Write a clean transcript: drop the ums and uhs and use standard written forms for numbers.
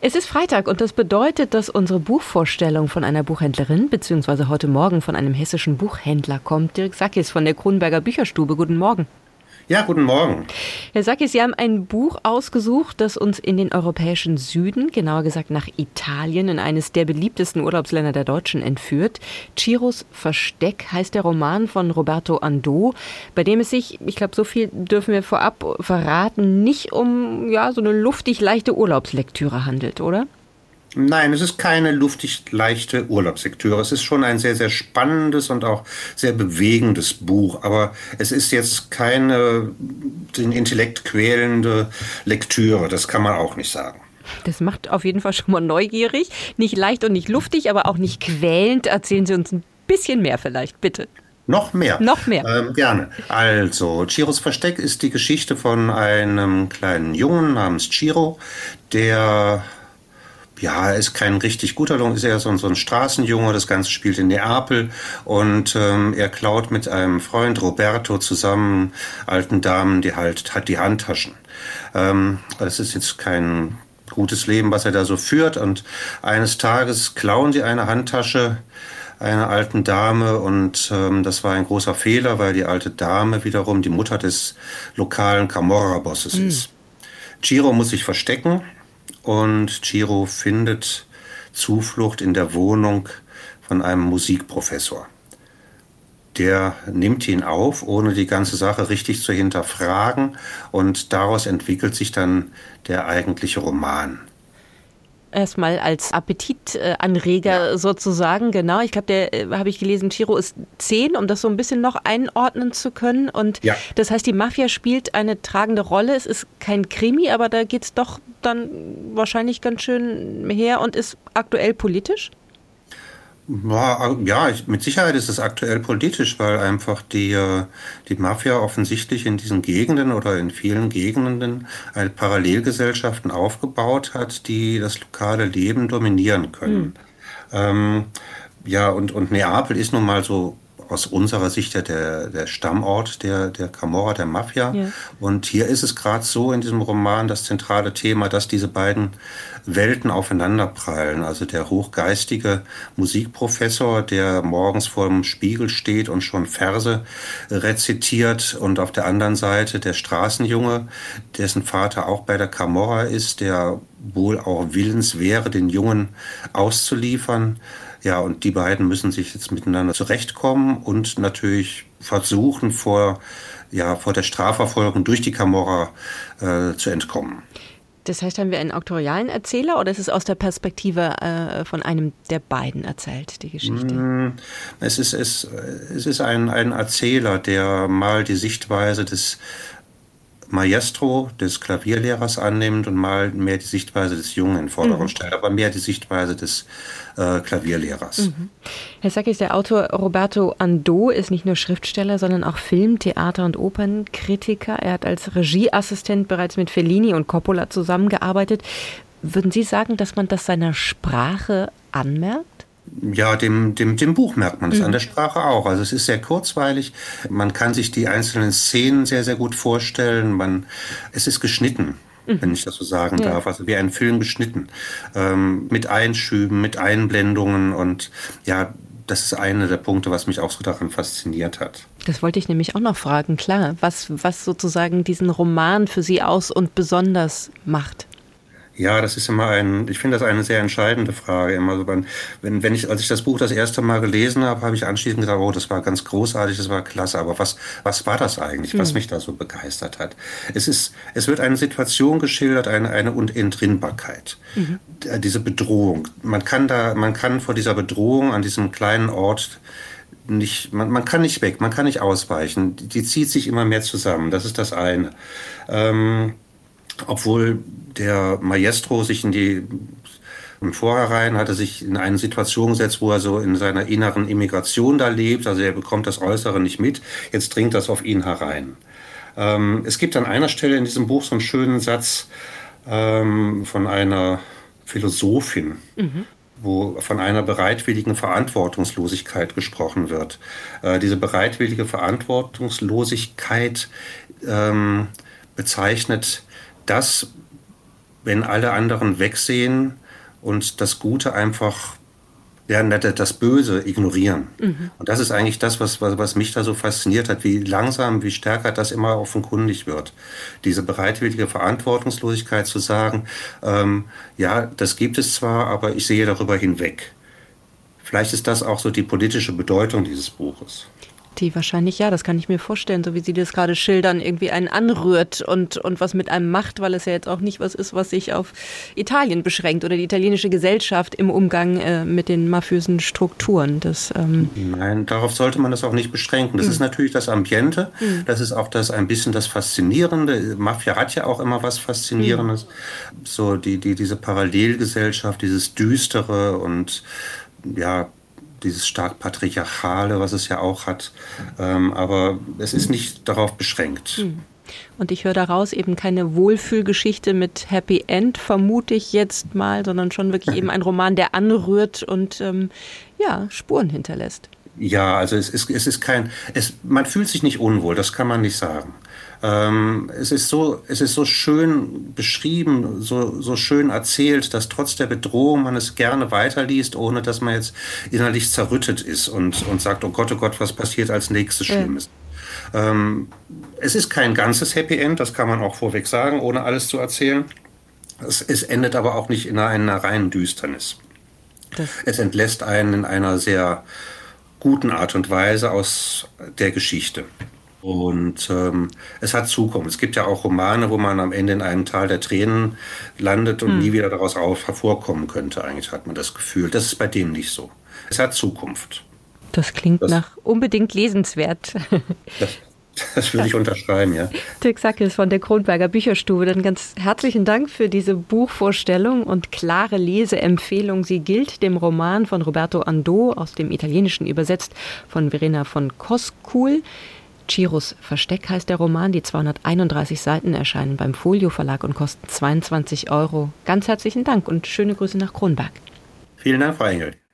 Es ist Freitag und das bedeutet, dass unsere Buchvorstellung von einer Buchhändlerin bzw. heute Morgen von einem hessischen Buchhändler kommt. Dirk Sackis von der Kronberger Bücherstube. Guten Morgen. Ja, guten Morgen. Herr Sackis, Sie haben ein Buch ausgesucht, das uns in den europäischen Süden, genauer gesagt nach Italien, in eines der beliebtesten Urlaubsländer der Deutschen entführt. Ciros Versteck heißt der Roman von Roberto Ando, bei dem es sich, ich glaube, so viel dürfen wir vorab verraten, nicht um so eine luftig leichte Urlaubslektüre handelt, oder? Nein, es ist keine luftig leichte Urlaubslektüre. Es ist schon ein sehr, sehr spannendes und auch sehr bewegendes Buch. Aber es ist jetzt keine den Intellekt quälende Lektüre. Das kann man auch nicht sagen. Das macht auf jeden Fall schon mal neugierig. Nicht leicht und nicht luftig, aber auch nicht quälend. Erzählen Sie uns ein bisschen mehr vielleicht, bitte. Noch mehr? Noch mehr. Gerne. Also, Ciros Versteck ist die Geschichte von einem kleinen Jungen namens Ciro, der... Ja, er ist kein richtig guter Junge, ist eher so ein Straßenjunge. Das Ganze spielt in Neapel und er klaut mit einem Freund Roberto zusammen alten Damen, die hat die Handtaschen. Das ist jetzt kein gutes Leben, was er da so führt. Und eines Tages klauen sie eine Handtasche einer alten Dame und das war ein großer Fehler, weil die alte Dame wiederum die Mutter des lokalen Camorra-Bosses ist. Ciro muss sich verstecken. Und Ciro findet Zuflucht in der Wohnung von einem Musikprofessor. Der nimmt ihn auf, ohne die ganze Sache richtig zu hinterfragen. Und daraus entwickelt sich dann der eigentliche Roman. Erstmal als Appetitanreger sozusagen, genau. Ich glaube, habe ich gelesen, Ciro ist 10, um das so ein bisschen noch einordnen zu können. Und das heißt, die Mafia spielt eine tragende Rolle. Es ist kein Krimi, aber da geht es doch dann wahrscheinlich ganz schön her und ist aktuell politisch? Ja, mit Sicherheit ist es aktuell politisch, weil einfach die Mafia offensichtlich in diesen Gegenden oder in vielen Gegenden Parallelgesellschaften aufgebaut hat, die das lokale Leben dominieren können. Und Neapel ist nun mal so aus unserer Sicht der Stammort der Camorra, der Mafia. Ja. Und hier ist es gerade so in diesem Roman das zentrale Thema, dass diese beiden Welten aufeinanderprallen. Also der hochgeistige Musikprofessor, der morgens vor dem Spiegel steht und schon Verse rezitiert, und auf der anderen Seite der Straßenjunge, dessen Vater auch bei der Camorra ist, der wohl auch willens wäre, den Jungen auszuliefern. Ja, und die beiden müssen sich jetzt miteinander zurechtkommen und natürlich versuchen, vor der Strafverfolgung durch die Camorra zu entkommen. Das heißt, haben wir einen autorialen Erzähler oder ist es aus der Perspektive von einem der beiden erzählt, die Geschichte? Es ist ein Erzähler, der mal die Sichtweise des Maestro, des Klavierlehrers, annimmt und mal mehr die Sichtweise des Jungen in den Vordergrund stellt, aber mehr die Sichtweise des Klavierlehrers. Herr Sackis, der Autor Roberto Ando ist nicht nur Schriftsteller, sondern auch Film-, Theater- und Opernkritiker. Er hat als Regieassistent bereits mit Fellini und Coppola zusammengearbeitet. Würden Sie sagen, dass man das seiner Sprache anmerkt? Ja, dem Buch merkt man es, an der Sprache auch. Also es ist sehr kurzweilig, man kann sich die einzelnen Szenen sehr, sehr gut vorstellen. Es ist geschnitten, wenn ich das so sagen darf, also wie ein Film geschnitten, mit Einschüben, mit Einblendungen, und ja, das ist einer der Punkte, was mich auch so daran fasziniert hat. Das wollte ich nämlich auch noch fragen, klar, was sozusagen diesen Roman für Sie aus und besonders macht. Ja, das ist ich finde das eine sehr entscheidende Frage. Immer so, als ich das Buch das erste Mal gelesen habe, habe ich anschließend gesagt, oh, das war ganz großartig, das war klasse. Aber was war das eigentlich, was mich da so begeistert hat? Es wird eine Situation geschildert, eine Unentrinnbarkeit. Diese Bedrohung. Man kann vor dieser Bedrohung an diesem kleinen Ort nicht, man kann nicht weg, man kann nicht ausweichen. Die zieht sich immer mehr zusammen. Das ist das eine. Obwohl der Maestro sich im Vorhinein hatte sich in eine Situation gesetzt, wo er so in seiner inneren Immigration da lebt, also er bekommt das Äußere nicht mit, jetzt dringt das auf ihn herein. Es gibt an einer Stelle in diesem Buch so einen schönen Satz von einer Philosophin, wo von einer bereitwilligen Verantwortungslosigkeit gesprochen wird. Diese bereitwillige Verantwortungslosigkeit bezeichnet das, wenn alle anderen wegsehen und das Gute einfach, ja, das Böse ignorieren. Und das ist eigentlich das, was mich da so fasziniert hat, wie langsam, wie stärker das immer offenkundig wird. Diese bereitwillige Verantwortungslosigkeit zu sagen, ja, das gibt es zwar, aber ich sehe darüber hinweg. Vielleicht ist das auch so die politische Bedeutung dieses Buches. Die wahrscheinlich, ja, das kann ich mir vorstellen, so wie Sie das gerade schildern, irgendwie einen anrührt und was mit einem macht, weil es ja jetzt auch nicht was ist, was sich auf Italien beschränkt oder die italienische Gesellschaft im Umgang mit den mafiösen Strukturen. Nein, darauf sollte man das auch nicht beschränken. Das ist natürlich das Ambiente, das ist auch ein bisschen das Faszinierende. Mafia hat ja auch immer was Faszinierendes. So diese Parallelgesellschaft, dieses Düstere und ja, dieses stark Patriarchale, was es ja auch hat. Aber es ist nicht darauf beschränkt. Und ich höre daraus eben keine Wohlfühlgeschichte mit Happy End, vermute ich jetzt mal, sondern schon wirklich eben ein Roman, der anrührt und Spuren hinterlässt. Ja, also man fühlt sich nicht unwohl, das kann man nicht sagen. Es ist so schön beschrieben, so schön erzählt, dass trotz der Bedrohung man es gerne weiterliest, ohne dass man jetzt innerlich zerrüttet ist und sagt, oh Gott, was passiert als nächstes Schlimmes. Es ist kein ganzes Happy End, das kann man auch vorweg sagen, ohne alles zu erzählen. Es endet aber auch nicht in einer reinen Düsternis. Es entlässt einen in einer sehr guten Art und Weise aus der Geschichte. Und es hat Zukunft. Es gibt ja auch Romane, wo man am Ende in einem Tal der Tränen landet und nie wieder daraus hervorkommen könnte. Eigentlich hat man das Gefühl. Das ist bei dem nicht so. Es hat Zukunft. Das klingt nach unbedingt lesenswert. Das würde ich unterschreiben, ja. Dirk Sackels von der Kronberger Bücherstube, dann ganz herzlichen Dank für diese Buchvorstellung und klare Leseempfehlung. Sie gilt dem Roman von Roberto Ando, aus dem Italienischen übersetzt von Verena von Koskul. Ciros Versteck heißt der Roman. Die 231 Seiten erscheinen beim Folio Verlag und kosten 22 €. Ganz herzlichen Dank und schöne Grüße nach Kronberg. Vielen Dank, Frau Engel.